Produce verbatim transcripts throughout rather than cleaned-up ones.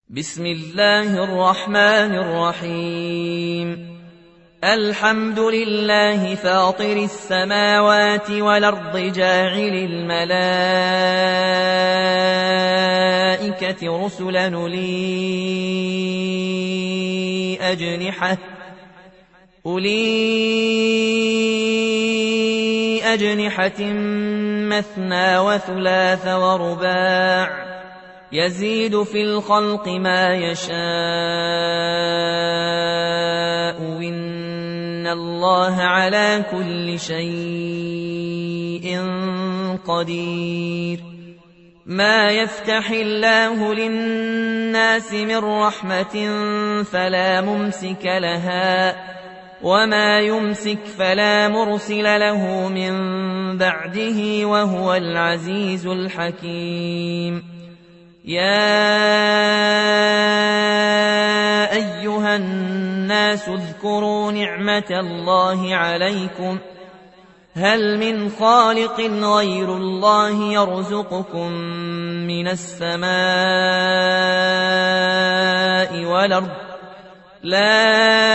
بسم الله الرحمن الرحيم. الحمد لله فاطر السماوات والأرض جاعل الملائكة رسلا أولي أجنحة أولي أجنحة مثنى وثلاث ورباع يزيد في الخلق ما يشاء إن الله على كل شيء قدير. ما يفتح الله للناس من رحمة فلا ممسك لها وما يمسك فلا مرسل له من بعده وهو العزيز الحكيم. يا أيها الناس اذكروا نعمة الله عليكم هل من خالق غير الله يرزقكم من السماء والأرض لا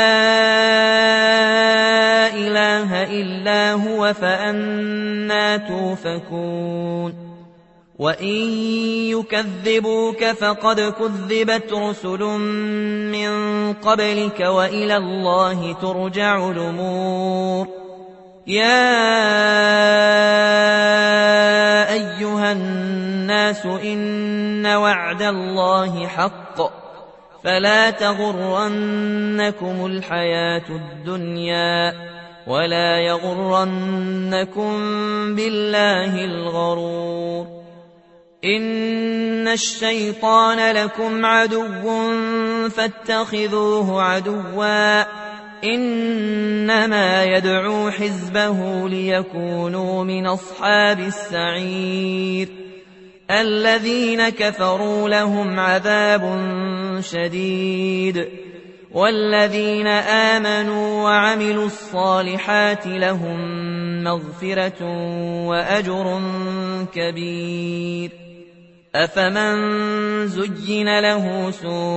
إله إلا هو فأنى توفكون. وإن يكذبوك فقد كذبت رسل من قبلك وإلى الله ترجع الأمور. يا أيها الناس إن وعد الله حق فلا تغرنكم الحياة الدنيا ولا يغرنكم بالله الغرور. إن الشيطان لكم عدو فاتخذوه عدوا إنما يدعو حزبه ليكونوا من أصحاب السعير. الذين كفروا لهم عذاب شديد والذين آمنوا وعملوا الصالحات لهم مغفرة وأجر كبير. أفمن زين له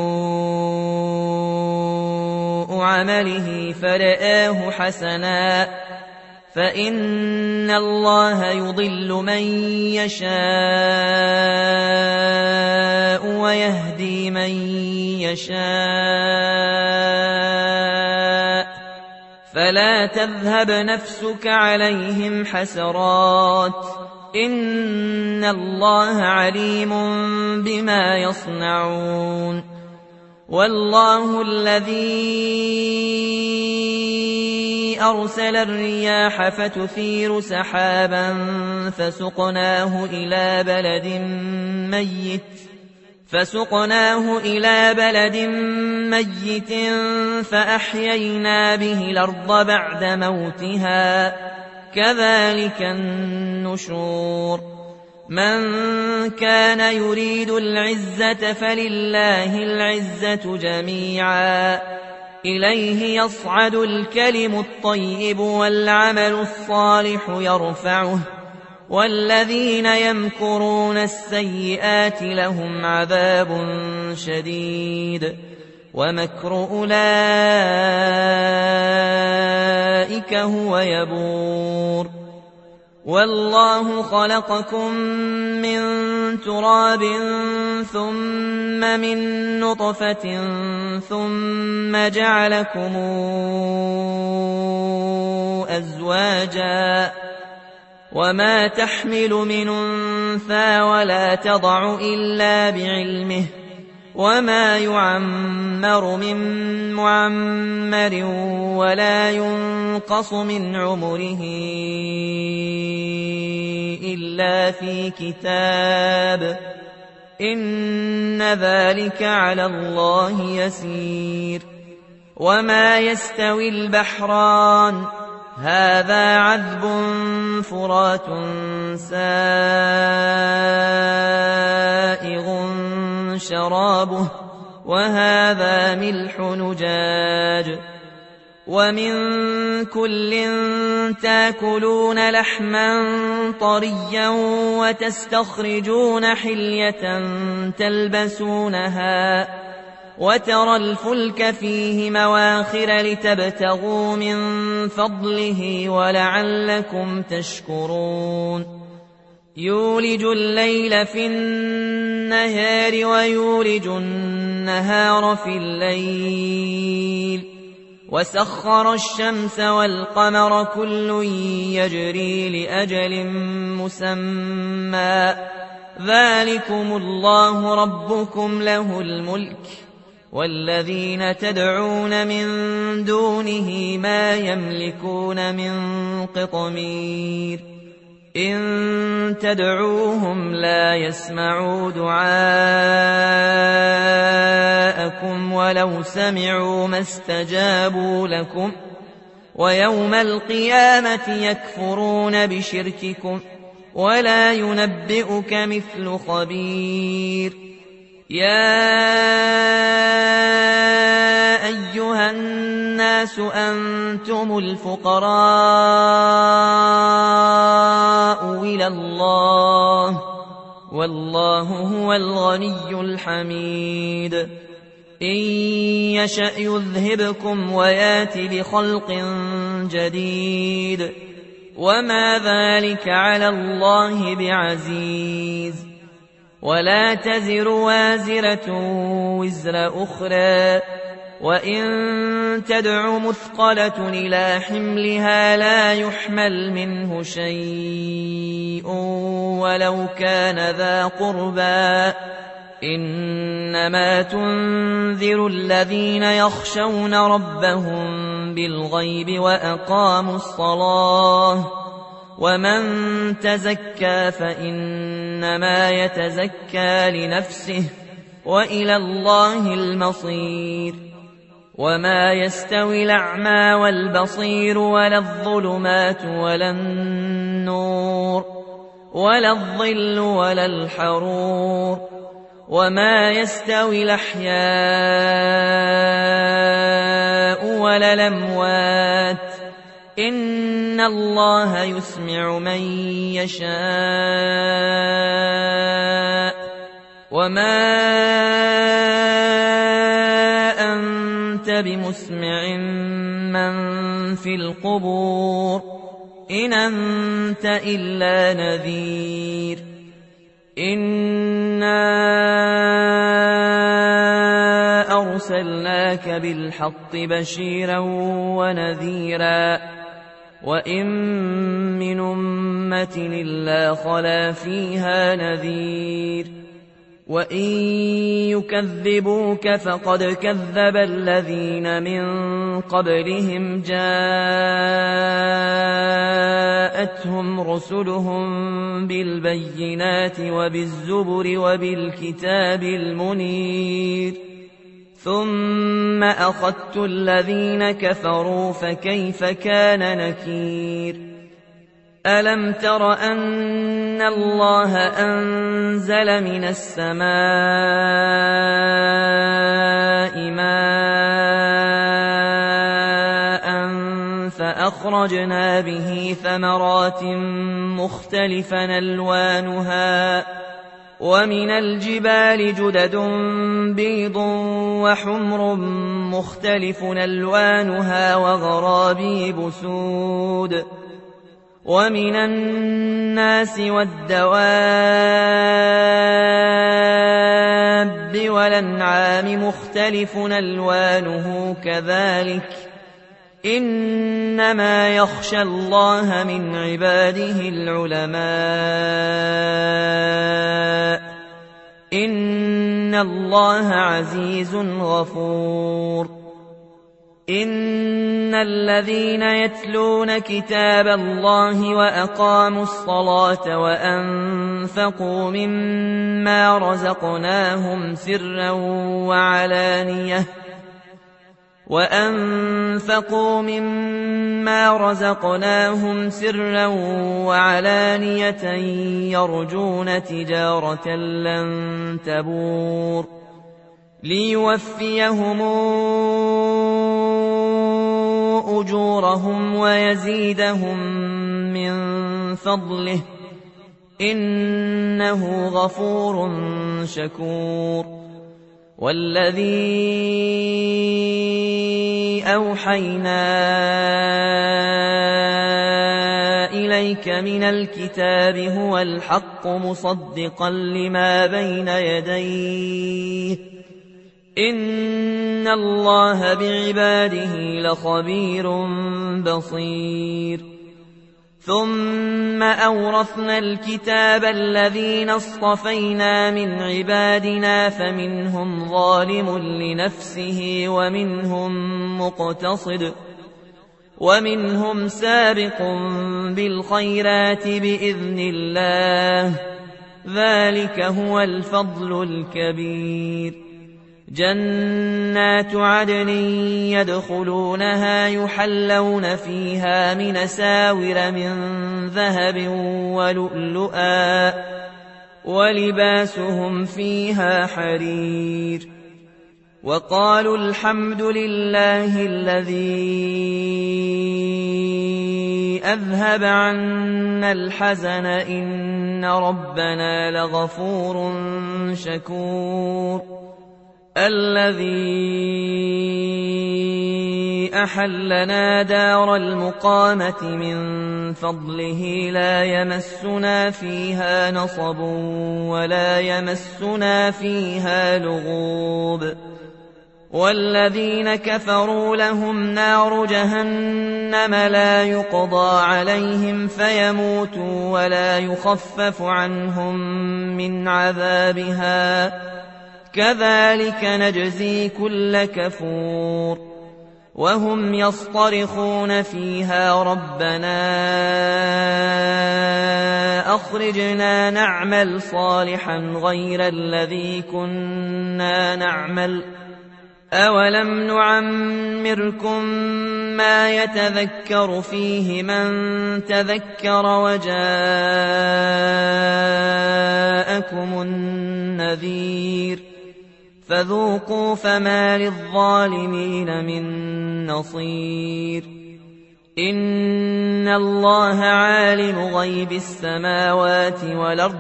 سوء عمله فرآه حسنا فإن الله يضل من يشاء ويهدي من يشاء فلا تذهب نفسك عليهم حسرات إن الله عليم بما يصنعون. والله الذي أرسل الرياح فتثير سحابا فسقناه إلى بلد ميت فسقناه إلى بلد ميت فأحيينا به الأرض بعد موتها كذلك النشور. من كان يريد العزة فلله العزة جميعا إليه يصعد الكلم الطيب والعمل الصالح يرفعه والذين يمكرون السيئات لهم عذاب شديد ومكر أولئك هو يبور. والله خلقكم من تراب ثم من نطفة ثم جعلكم أزواجا وما تحمل من أنثى ولا تضع إلا بعلمه وما يعمر من معمر ولا ينقص من عمره إلا في كتاب إن ذلك على الله يسير. وما يستوي البحران هذا عذب فرات سائغ شرابه وهذا ملح نجاج ومن كل تاكلون لحما طريا وتستخرجون حلية تلبسونها وترى الفلك فيه مواخر لتبتغوا من فضله ولعلكم تشكرون يولج الليل في النهار ويولج النهار في الليل وسخر الشمس والقمر كل يجري لأجل مسمى ذلكم الله ربكم له الملك والذين تدعون من دونه ما يملكون من قطمير إن تدعوهم لا يسمعوا دعاءكم ولو سمعوا ما استجابوا لكم ويوم القيامة يكفرون بشرككم ولا ينبئك مثل خبير يا أيها الناس أنتم الفقراء إلى الله والله هو الغني الحميد إن يشأ يذهبكم ويات بخلق جديد وما ذلك على الله بعزيز ولا تزر وازرة وزر أخرى وإن تدع مثقلة إلى حملها لا يحمل منه شيء ولو كان ذا قربى إنما تنذر الذين يخشون ربهم بالغيب وأقاموا الصلاة ومن تزكى فإنما يتزكى لنفسه وإلى الله المصير وما يستوي الأعمى والبصير ولا الظلمات ولا النور ولا الظل ولا الحرور وما يستوي الأحياء ولا الأموات إن الله يسمع من يشاء وما أنت بمسمع من في القبور إن أنت إلا نذير إنا أرسلناك بالحق بشيرا ونذيرا وإن من أمة إلا خلا فيها نذير وإن يكذبوك فقد كذب الذين من قبلهم جاءتهم رسلهم بالبينات وبالزبر وبالكتاب المنير ثم أخذت الذين كفروا فكيف كان نكير ألم تر أن الله أنزل من السماء ماء فأخرجنا به ثمرات مختلفا ألوانها ومن الجبال جدد بيض وحمر مختلف ألوانها وغرابيب سود ومن الناس والدواب والأنعام مختلف ألوانه كذلك إنما يخشى الله من عباده العلماء إن الله عزيز غفور إن الذين يتلون كتاب الله وأقاموا الصلاة وأنفقوا مما رزقناهم سرا وعلانية وأنفقوا مما رزقناهم سرا وعلانية يرجون تجارة لن تبور ليوفيهم أجورهم ويزيدهم من فضله إنه غفور شكور. والذي أوحينا إليك من الكتاب هو الحق مصدقا لما بين يديه إن الله بعباده لخبير بصير. ثم أورثنا الكتاب الذين اصطفينا من عبادنا فمنهم ظالم لنفسه ومنهم مقتصد ومنهم سابق بالخيرات بإذن الله ذلك هو الفضل الكبير. جنات عدن يدخلونها يحلون فيها من ساور من ذهب ولؤلؤا ولباسهم فيها حرير. وقالوا الحمد لله الذي أذهب عنا الحزن إن ربنا لغفور شكور. الذي أحلنا دار المقامة من فضله لا يمسنا فيها نصب ولا يمسنا فيها لغوب. والذين كفروا لهم نار جهنم لا يقضى عليهم فيموتوا ولا يخفف عنهم من عذابها كذلك نجزي كل كفور. وهم يصطرخون فيها ربنا أخرجنا نعمل صالحا غير الذي كنا نعمل أولم نعمركم ما يتذكر فيه من تذكر وجاءكم النذير فذوقوا فما للظالمين من نصير. إن الله عالم غيب السماوات والأرض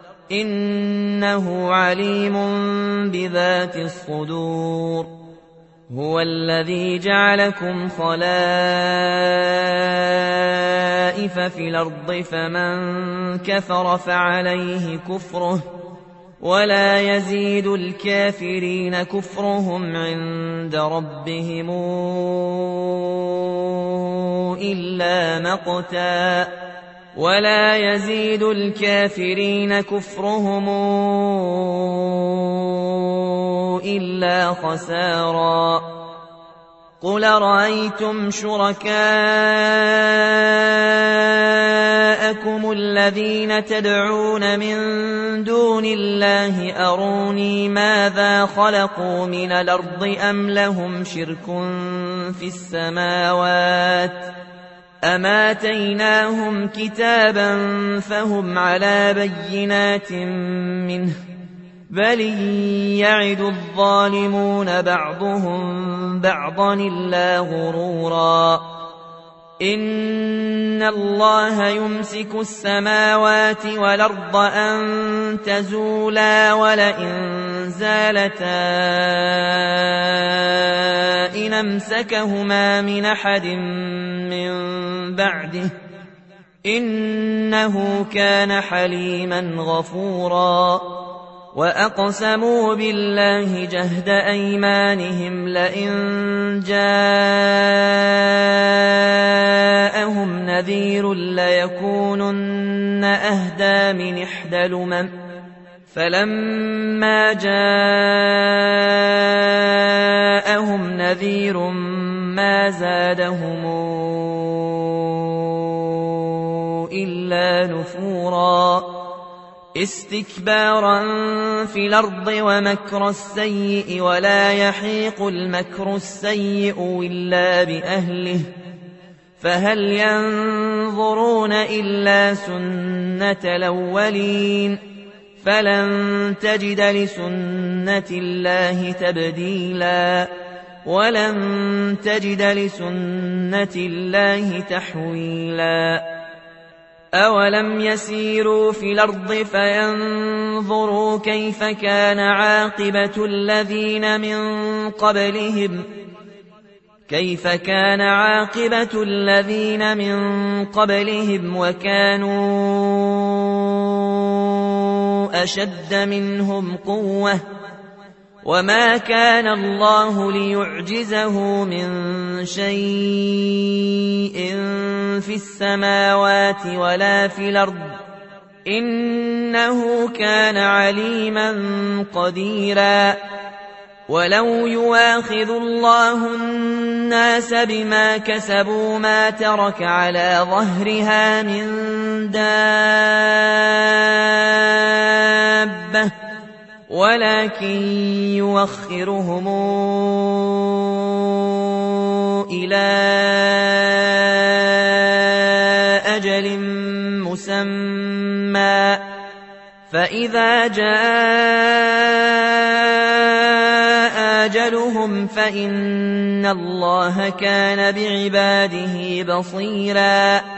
إنه عليم بذات الصدور. هو الذي جعلكم خلائف في الأرض فمن كفر فعليه كفره ولا يزيد الكافرين كفرهم عند ربهم إلا مقتا ولا يزيد الكافرين كفرهم إلا خسارا. قل رأيتم شركاءكم الذين تدعون من دون الله أروني ماذا خلقوا من الأرض أم لهم شرك في السماوات أم آتيناهم كتابا فهم على بينات منه بل يعد الظالمون بعضهم بعضا إلا غرورا. إن الله يمسك السماوات والأرض أن تزولا ولئن زالتا إن أمسكهما من أحد من بعده إنه كان حليما غفورا. وأقسموا بالله جهد أيمانهم لئن جاءهم نذير ليكونن أهدى من إحدى الأمم فلما جاءهم نذير ما زادهم إلا نفورا استكبارا في الأرض ومكر السيء ولا يحيق المكر السيء إلا بأهله فهل ينظرون إلا سنة الأولين فلن تجد لسنة الله تبديلا ولن تجد لسنة الله تحويلا أولم يسيروا في الأرض فينظروا كيف كان عاقبة الذين من قبلهم كيف كان عاقبة الذين من قبلهم وكانوا أشد منهم قوة وما كان الله ليعجزه من شيء في السماوات ولا في الأرض إنه كان عليما قديرا ولو يواخذ الله الناس بما كسبوا ما ترك على ظهرها من دابة ولكن يوخرهم إلى أجل مسمى فإذا جاء أجلهم فإن الله كان بعباده بصيرا